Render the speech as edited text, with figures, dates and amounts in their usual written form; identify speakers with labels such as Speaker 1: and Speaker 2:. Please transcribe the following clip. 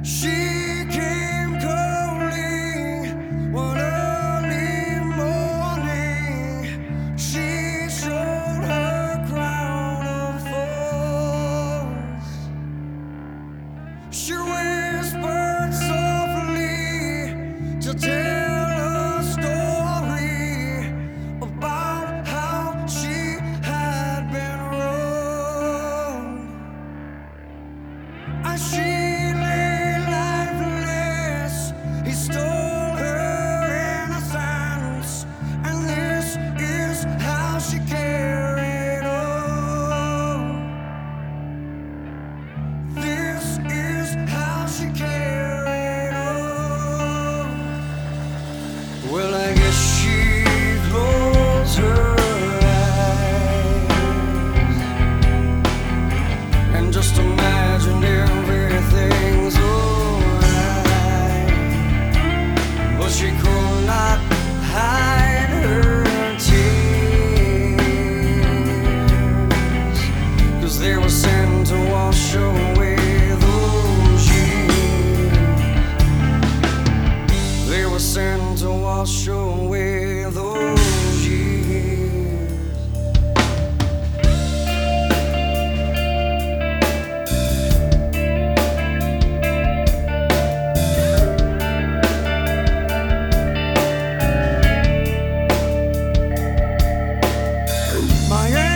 Speaker 1: She came calling one early morning. She showed her crown of thorns. She whispered softly to tell a story about how she had been wronged. As she lay lifeless, he stole her innocence, and this is how she carried on. This is how she carried on. Well, I guess she closed her eyes and just imagined everything's alright. But she could not hide her tears, 'cause they were sent to wash away those years. They were sent to wash away those years. My